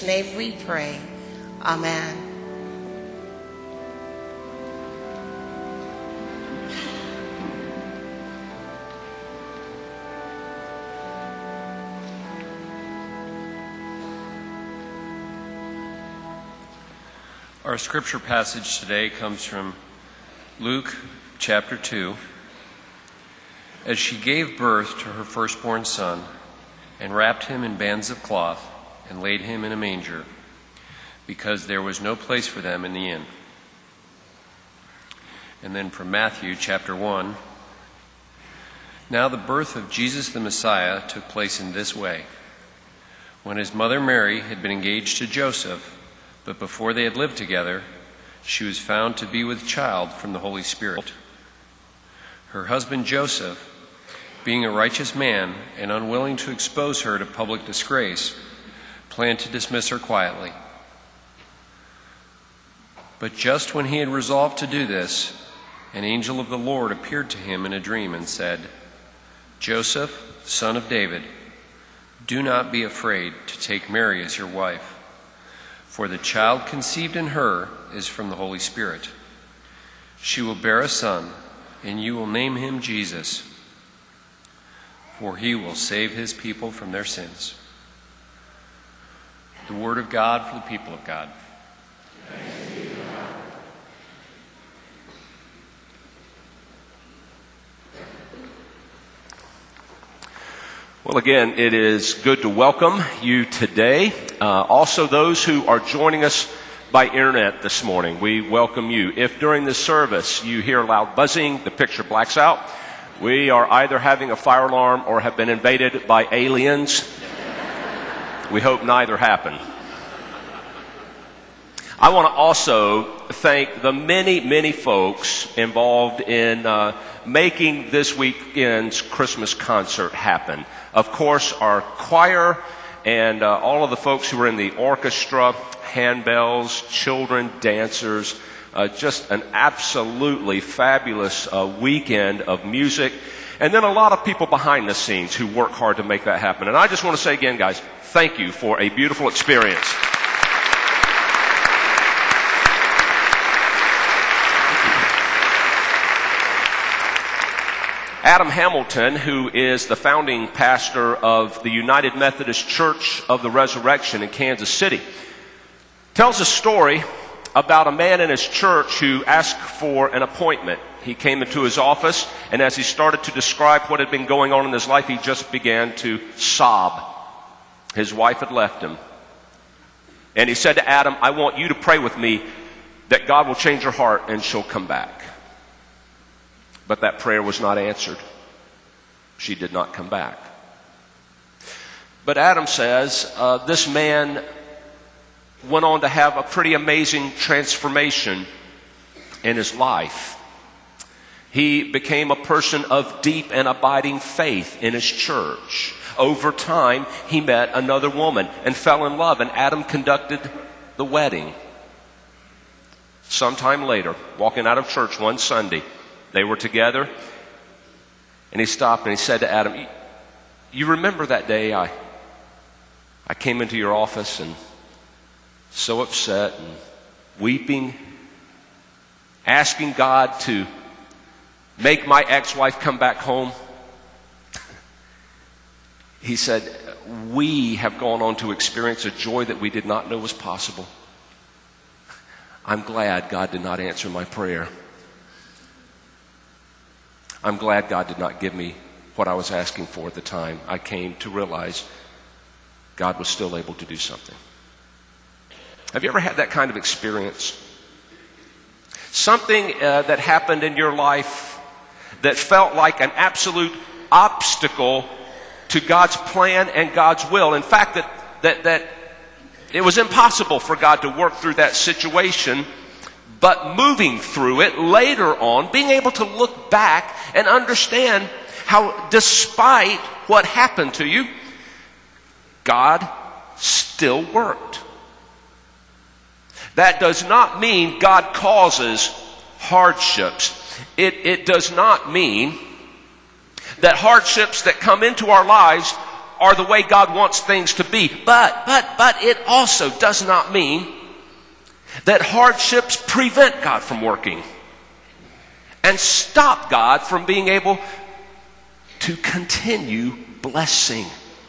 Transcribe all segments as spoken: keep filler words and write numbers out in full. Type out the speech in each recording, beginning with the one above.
Jesus' name we pray. Amen. Our scripture passage today comes from Luke chapter two. As she gave birth to her firstborn son, and wrapped him in bands of cloth, and laid him in a manger, because there was no place for them in the inn. And then from Matthew chapter one. Now the birth of Jesus the Messiah took place in this way. When his mother Mary had been engaged to Joseph, but before they had lived together, she was found to be with child from the Holy Spirit. Her husband Joseph, being a righteous man and unwilling to expose her to public disgrace, planned to dismiss her quietly. But just when he had resolved to do this, an angel of the Lord appeared to him in a dream and said, "Joseph, son of David, do not be afraid to take Mary as your wife. For the child conceived in her is from the Holy Spirit. She will bear a son, and you will name him Jesus, for he will save his people from their sins." The word of God for the people of God. Thanks be to God. Well, again, it is good to welcome you today. Uh, also, those who are joining us by internet this morning, we welcome you. If during this service you hear loud buzzing, the picture blacks out, we are either having a fire alarm or have been invaded by aliens. We hope neither happen. I want to also thank the many, many folks involved in uh, making this weekend's Christmas concert happen. Of course, our choir and uh, all of the folks who were in the orchestra, handbells, children, dancers, uh, just an absolutely fabulous uh, weekend of music. And then a lot of people behind the scenes who work hard to make that happen. And I just want to say again, guys, thank you for a beautiful experience. Adam Hamilton, who is the founding pastor of the United Methodist Church of the Resurrection in Kansas City, tells a story about a man in his church who asked for an appointment. He came into his office, and as he started to describe what had been going on in his life, he just began to sob. His wife had left him. And he said to Adam, "I want you to pray with me that God will change her heart and she'll come back." But that prayer was not answered. She did not come back. But Adam says uh, this man went on to have a pretty amazing transformation in his life. He became a person of deep and abiding faith in his church. Over time, he met another woman and fell in love, and Adam conducted the wedding. Sometime later, walking out of church one Sunday, they were together, and he stopped and he said to Adam, "You remember that day I, I came into your office and so upset and weeping, asking God to make my ex-wife come back home?" He said, "We have gone on to experience a joy that we did not know was possible. I'm glad God did not answer my prayer. I'm glad God did not give me what I was asking for at the time. I came to realize God was still able to do something." Have you ever had that kind of experience? Something uh, that happened in your life that felt like an absolute obstacle to God's plan and God's will. In fact, that, that, that it was impossible for God to work through that situation. But moving through it later on, being able to look back and understand how despite what happened to you, God still worked. That does not mean God causes hardships. It, it does not mean that hardships that come into our lives are the way God wants things to be. But, but, but it also does not mean that hardships prevent God from working and stop God from being able to continue blessing.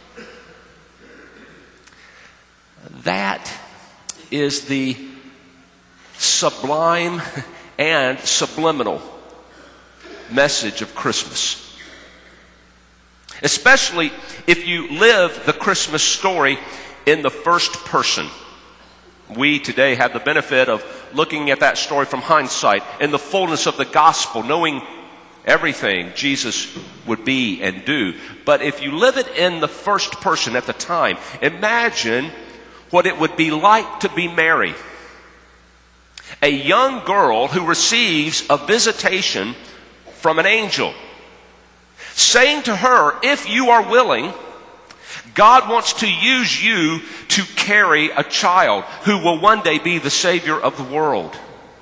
That is the sublime and subliminal message of Christmas. Especially if you live the Christmas story in the first person. We today have the benefit of looking at that story from hindsight, in the fullness of the gospel, knowing everything Jesus would be and do. But if you live it in the first person at the time, imagine what it would be like to be Mary, a young girl who receives a visitation from an angel, saying to her, if you are willing, God wants to use you to carry a child who will one day be the Savior of the world.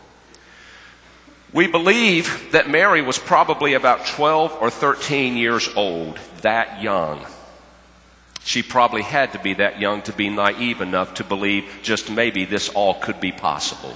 We believe that Mary was probably about twelve or thirteen years old, that young. She probably had to be that young to be naive enough to believe just maybe this all could be possible.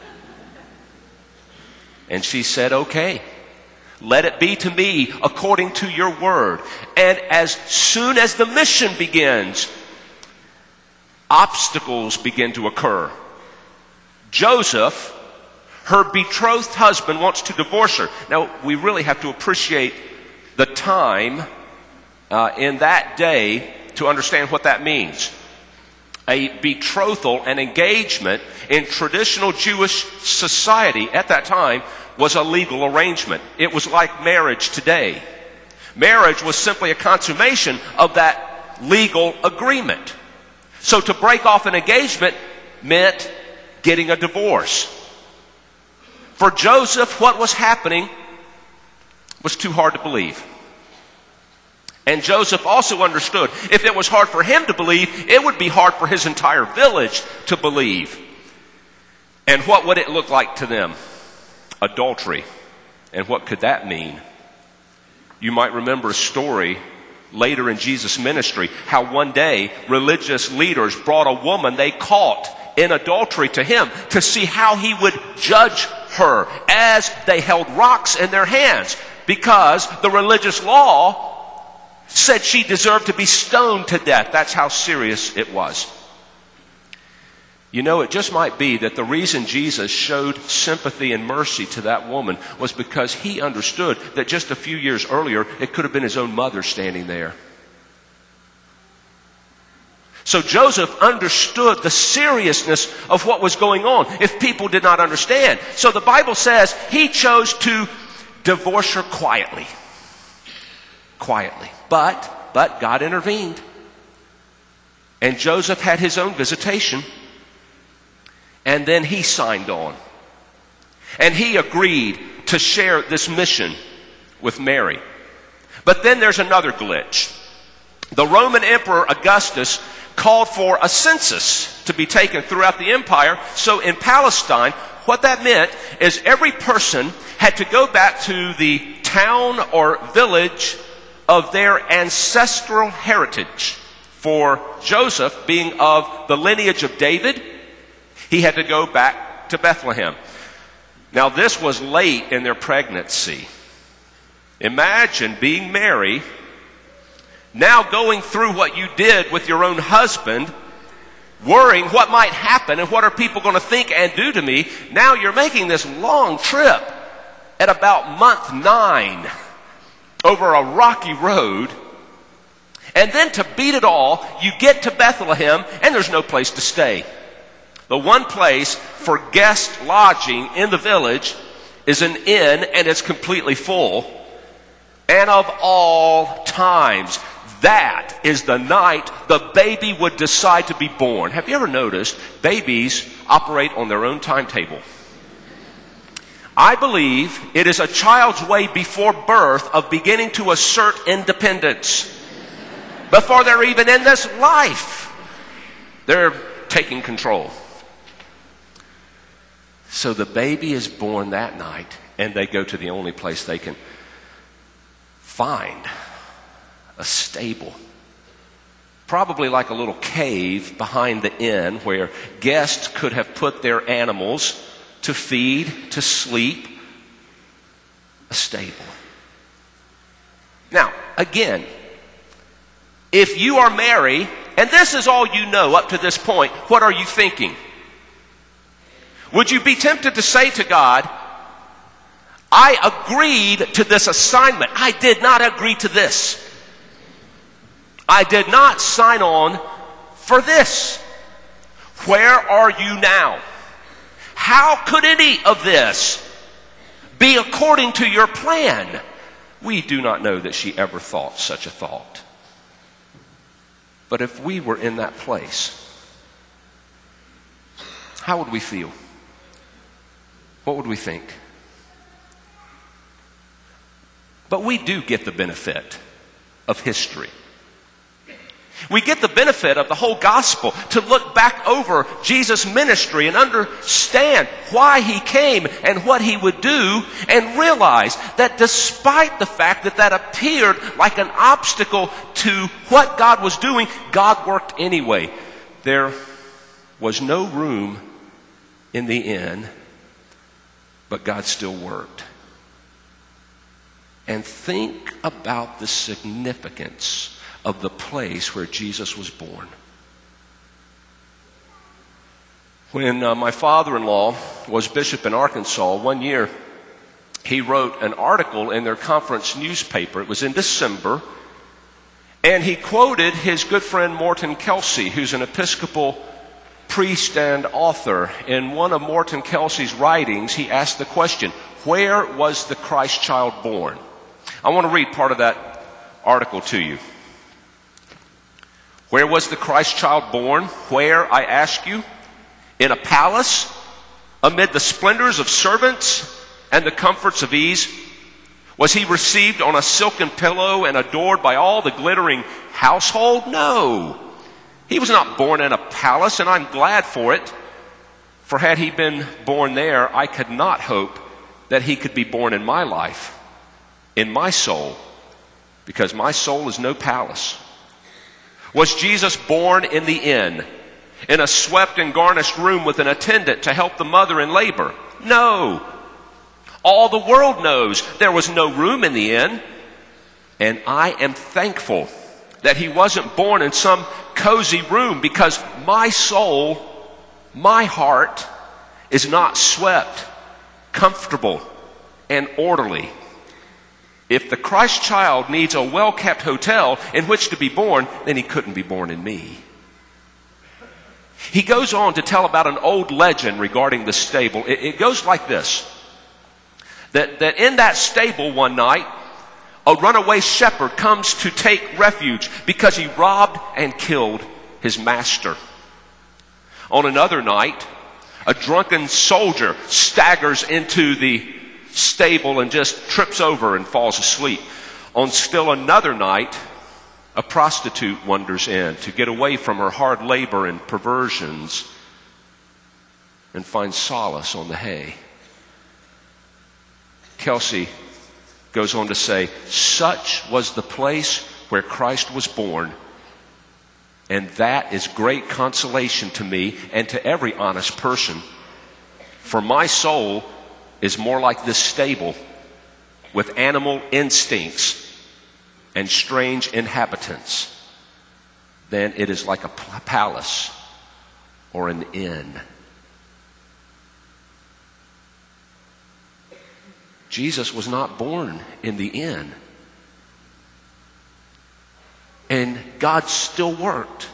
And she said, okay, let it be to me according to your word. And as soon as the mission begins, obstacles begin to occur. Joseph, her betrothed husband, wants to divorce her. Now, we really have to appreciate the time uh, in that day to understand what that means. A betrothal, an engagement in traditional Jewish society at that time was a legal arrangement. It was like marriage today. Marriage was simply a consummation of that legal agreement. So to break off an engagement meant getting a divorce. For Joseph, what was happening was too hard to believe. And Joseph also understood if it was hard for him to believe, it would be hard for his entire village to believe. And what would it look like to them? Adultery. And what could that mean? You might remember a story later in Jesus' ministry, how one day religious leaders brought a woman they caught in adultery to him to see how he would judge her as they held rocks in their hands, because the religious law said she deserved to be stoned to death. That's how serious it was. You know, it just might be that the reason Jesus showed sympathy and mercy to that woman was because he understood that just a few years earlier, it could have been his own mother standing there. So Joseph understood the seriousness of what was going on if people did not understand. So the Bible says he chose to divorce her quietly. Quietly. But, but God intervened. And Joseph had his own visitation. And then he signed on. And he agreed to share this mission with Mary. But then there's another glitch. The Roman Emperor Augustus called for a census to be taken throughout the empire. So in Palestine, what that meant is every person had to go back to the town or village of their ancestral heritage. For Joseph, being of the lineage of David, he had to go back to Bethlehem. Now, this was late in their pregnancy. Imagine being Mary, now going through what you did with your own husband, worrying what might happen and what are people going to think and do to me. Now you're making this long trip at about month nine over a rocky road. And then to beat it all, you get to Bethlehem and there's no place to stay. The one place for guest lodging in the village is an inn, and it's completely full. And of all times, that is the night the baby would decide to be born. Have you ever noticed babies operate on their own timetable? I believe it is a child's way before birth of beginning to assert independence. Before they're even in this life, they're taking control. So the baby is born that night, and they go to the only place they can find a stable. probably like a little cave behind the inn where guests could have put their animals to feed, to sleep, a stable. Now, again, if you are Mary, and this is all you know up to this point, what are you thinking? Would you be tempted to say to God, I agreed to this assignment. I did not agree to this. I did not sign on for this. Where are you now? How could any of this be according to your plan? We do not know that she ever thought such a thought. But if we were in that place, how would we feel? What would we think? But we do get the benefit of history. We get the benefit of the whole gospel to look back over Jesus' ministry and understand why he came and what he would do, and realize that despite the fact that that appeared like an obstacle to what God was doing, God worked anyway. There was no room in the inn, but God still worked. And think about the significance of the place where Jesus was born. When uh, my father-in-law was bishop in Arkansas, one year he wrote an article in their conference newspaper. It was in December, and he quoted his good friend Morton Kelsey, who's an Episcopal priest and author. In one of Morton Kelsey's writings, he asked the question, where was the Christ child born? I want to read part of that article to you. Where was the Christ child born? Where, I ask you? In a palace, amid the splendors of servants and the comforts of ease? Was he received on a silken pillow and adored by all the glittering household? No. He was not born in a palace, and I'm glad for it. For had he been born there, I could not hope that he could be born in my life, in my soul, because my soul is no palace. Was Jesus born in the inn, in a swept and garnished room with an attendant to help the mother in labor? No. All the world knows there was no room in the inn, and I am thankful that he wasn't born in some cozy room, because my soul, my heart, is not swept, comfortable, and orderly. If the Christ child needs a well-kept hotel in which to be born, then he couldn't be born in me. He goes on to tell about an old legend regarding the stable. It, it goes like this, that, that in that stable one night, a runaway shepherd comes to take refuge because he robbed and killed his master. On another night, a drunken soldier staggers into the stable and just trips over and falls asleep. On still another night, a prostitute wanders in to get away from her hard labor and perversions and finds solace on the hay. Kelsey goes on to say, such was the place where Christ was born, and that is great consolation to me and to every honest person. For my soul is more like this stable, with animal instincts and strange inhabitants, than it is like a palace or an inn. Jesus was not born in the inn, and God still worked.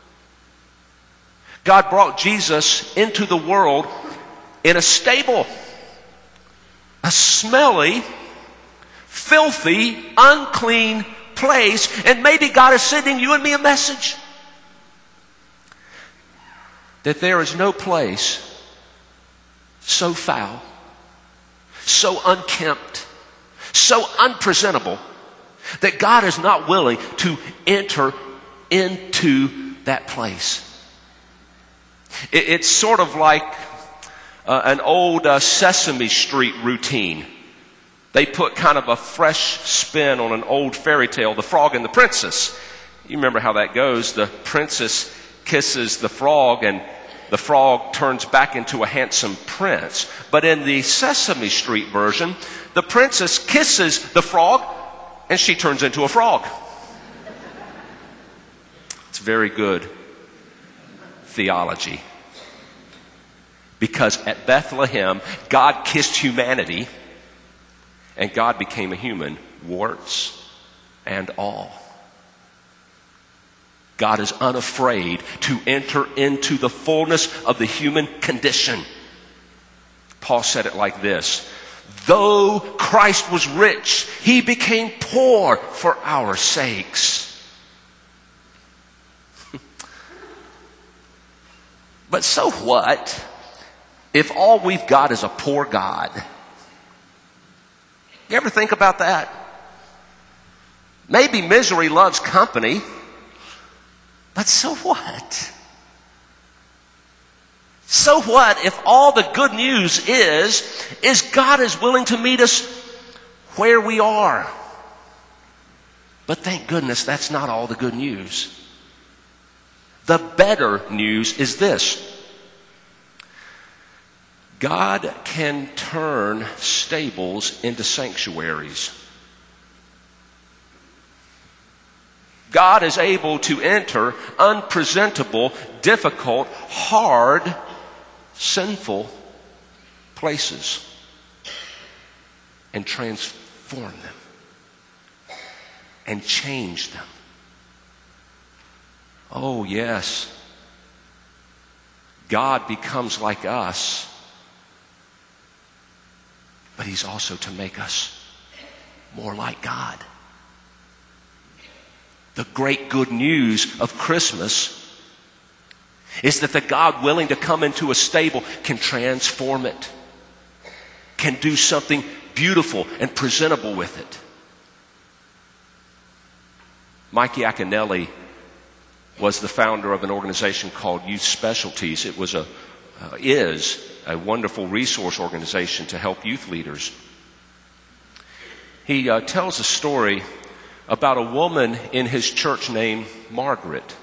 God brought Jesus into the world in a stable, a smelly, filthy, unclean place. And maybe God is sending you and me a message that there is no place so foul, so unkempt, so unpresentable, that God is not willing to enter into that place. It, it's sort of like uh, an old uh, Sesame Street routine. They put kind of a fresh spin on an old fairy tale, The Frog and the Princess. You remember how that goes. The princess kisses the frog, and the frog turns back into a handsome prince. But in the Sesame Street version, the princess kisses the frog, and she turns into a frog. It's very good theology. Because at Bethlehem, God kissed humanity, and God became a human, warts and all. God is unafraid to enter into the fullness of the human condition. Paul said it like this: though Christ was rich, he became poor for our sakes. But so what if all we've got is a poor God? You ever think about that? Maybe misery loves company. But so what? So what if all the good news is, is God is willing to meet us where we are? But thank goodness that's not all the good news. The better news is this: God can turn stables into sanctuaries. God is able to enter unpresentable, difficult, hard, sinful places and transform them and change them. Oh, yes. God becomes like us, but he's also to make us more like God. The great good news of Christmas is that the God willing to come into a stable can transform it, can do something beautiful and presentable with it. Mike Yaconelli was the founder of an organization called Youth Specialties. It was a, uh, is a wonderful resource organization to help youth leaders. He uh, tells a story about a woman in his church named Margaret.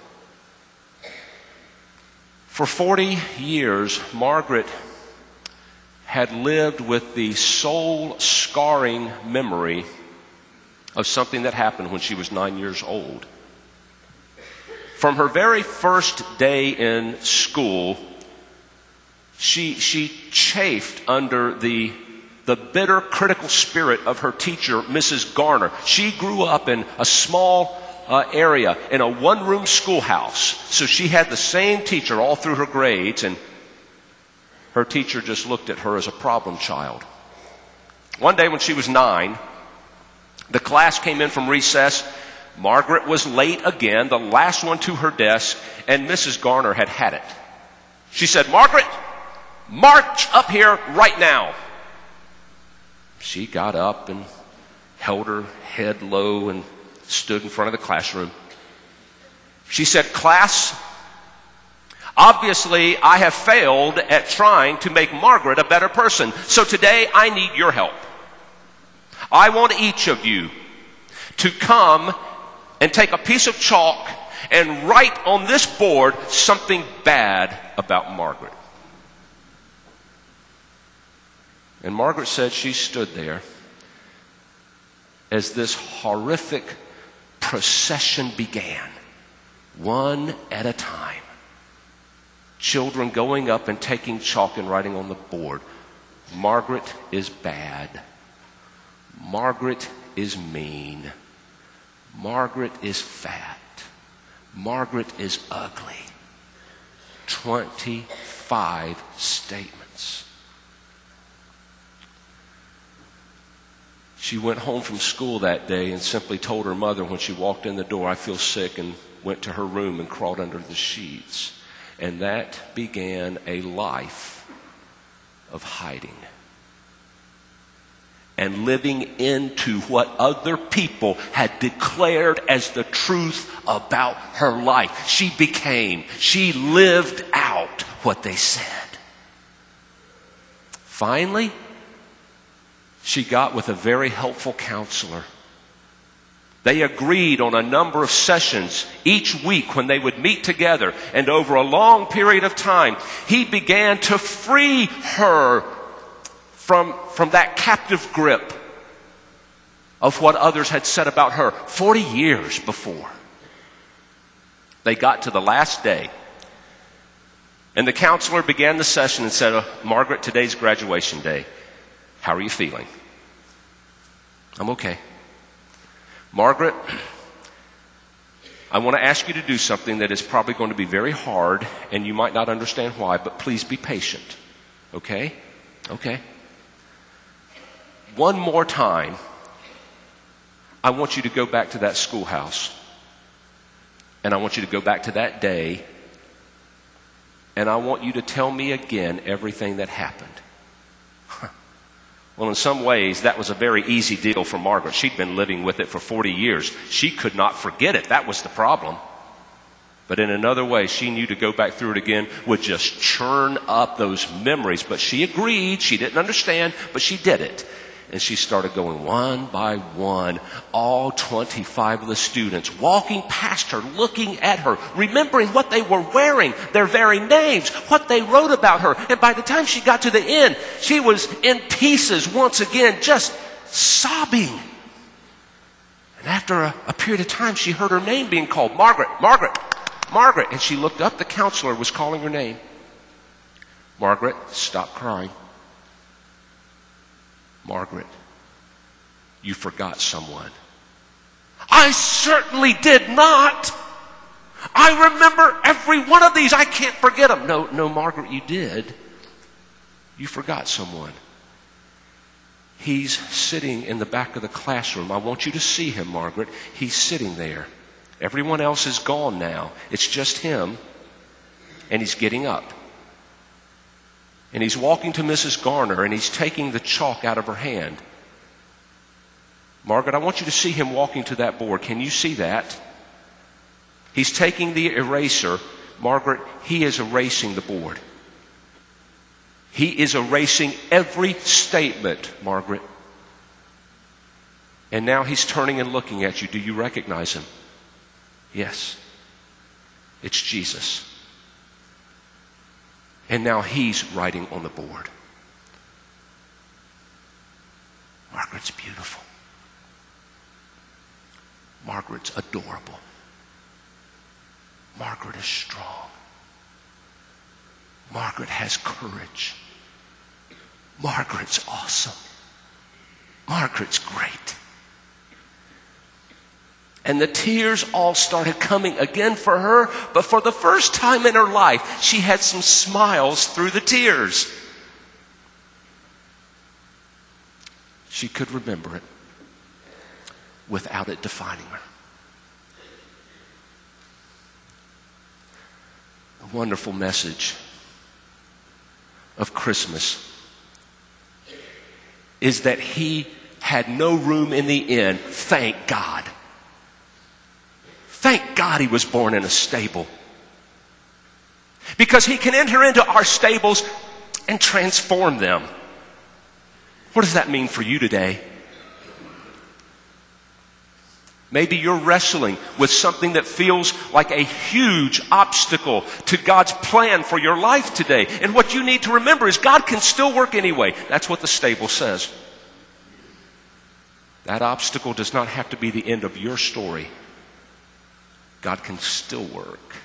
For forty years, Margaret had lived with the soul-scarring memory of something that happened when she was nine years old. From her very first day in school, she, she chafed under the the bitter, critical spirit of her teacher, Missus Garner. She grew up in a small uh, area, in a one-room schoolhouse. So she had the same teacher all through her grades, and her teacher just looked at her as a problem child. One day when she was nine, the class came in from recess. Margaret was late again, the last one to her desk, and Missus Garner had had it. She said, "Margaret, march up here right now." She got up and held her head low and stood in front of the classroom. She said, "Class, obviously I have failed at trying to make Margaret a better person. So today I need your help. I want each of you to come and take a piece of chalk and write on this board something bad about Margaret." And Margaret said she stood there as this horrific procession began, one at a time. Children going up and taking chalk and writing on the board, "Margaret is bad. Margaret is mean. Margaret is fat. Margaret is ugly." twenty-five statements. She went home from school that day and simply told her mother when she walked in the door, "I feel sick," and went to her room and crawled under the sheets. And that began a life of hiding and living into what other people had declared as the truth about her life. She became, she lived out what they said. Finally, she got with a very helpful counselor They agreed on a number of sessions each week when they would meet together. And over a long period of time, he began to free her from, from that captive grip of what others had said about her forty years before. They got to the last day, and the counselor began the session and said, uh, Margaret, today's graduation day. How are you feeling? I'm okay. Margaret, I want to ask you to do something that is probably going to be very hard, and you might not understand why, but please be patient. Okay? Okay. One more time, I want you to go back to that schoolhouse, and I want you to go back to that day, and I want you to tell me again everything that happened. Well, in some ways, that was a very easy deal for Margaret. She'd been living with it for forty years. She could not forget it. That was the problem. But in another way, she knew to go back through it again would just churn up those memories. But she agreed. She didn't understand, but she did it. And she started going one by one, all twenty-five of the students, walking past her, looking at her, remembering what they were wearing, their very names, what they wrote about her. And by the time she got to the end, she was in pieces once again, just sobbing. And after a, a period of time, she heard her name being called, Margaret, Margaret, Margaret. And she looked up, the counselor was calling her name. Margaret, stop crying. Margaret, you forgot someone. I certainly did not. I remember every one of these. I can't forget them. No, no, Margaret, you did. You forgot someone. He's sitting in the back of the classroom. I want you to see him, Margaret. He's sitting there. Everyone else is gone now. It's just him, and he's getting up. And he's walking to Missus Garner, and he's taking the chalk out of her hand. Margaret, I want you to see him walking to that board. Can you see that? He's taking the eraser. Margaret, he is erasing the board. He is erasing every statement, Margaret. And now he's turning and looking at you. Do you recognize him? Yes. It's Jesus. And now he's writing on the board. Margaret's beautiful. Margaret's adorable. Margaret is strong. Margaret has courage. Margaret's awesome. Margaret's great. And the tears all started coming again for her, but for the first time in her life, she had some smiles through the tears. She could remember it without it defining her. A wonderful message of Christmas is that he had no room in the inn. Thank God. Thank God he was born in a stable. Because he can enter into our stables and transform them. What does that mean for you today? Maybe you're wrestling with something that feels like a huge obstacle to God's plan for your life today. And what you need to remember is God can still work anyway. That's what the stable says. That obstacle does not have to be the end of your story. God can still work.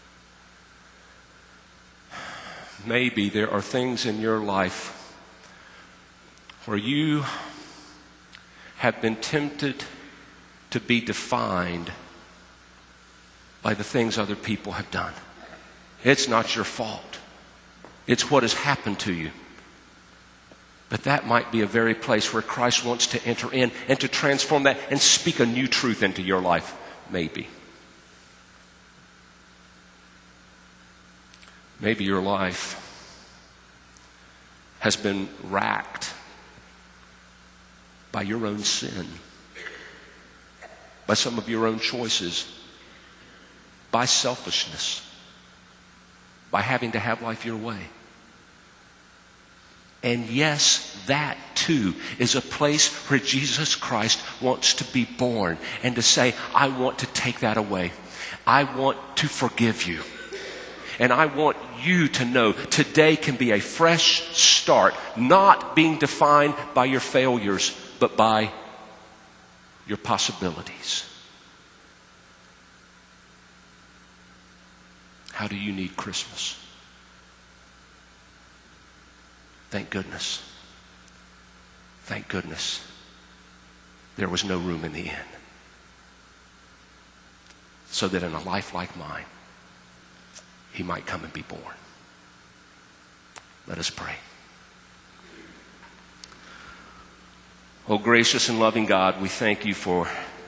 Maybe there are things in your life where you have been tempted to be defined by the things other people have done. It's not your fault. It's what has happened to you. But that might be a very place where Christ wants to enter in and to transform that and speak a new truth into your life. Maybe. Maybe your life has been racked by your own sin, by some of your own choices, by selfishness, by having to have life your way. And yes, that too is a place where Jesus Christ wants to be born and to say, I want to take that away. I want to forgive you. And I want you to know today can be a fresh start, not being defined by your failures, but by your possibilities. How do you need Christmas? Thank goodness. Thank goodness. There was no room in the inn. So that in a life like mine, he might come and be born. Let us pray. Oh, gracious and loving God, we thank you for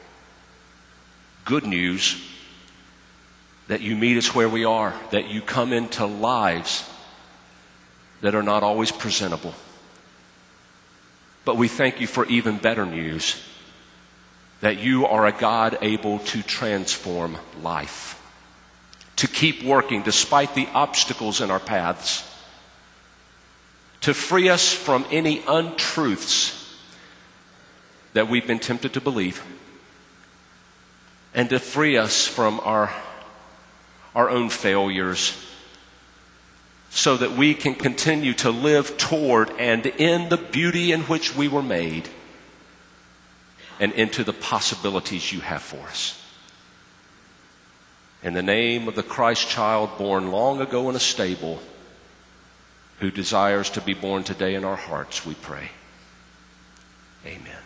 good news, that you meet us where we are, that you come into lives that are not always presentable. But we thank you for even better news, that you are a God able to transform life, to keep working despite the obstacles in our paths, to free us from any untruths that we've been tempted to believe, and to free us from our, our own failures, so that we can continue to live toward and in the beauty in which we were made, and into the possibilities you have for us. In the name of the Christ child born long ago in a stable, who desires to be born today in our hearts, we pray. Amen.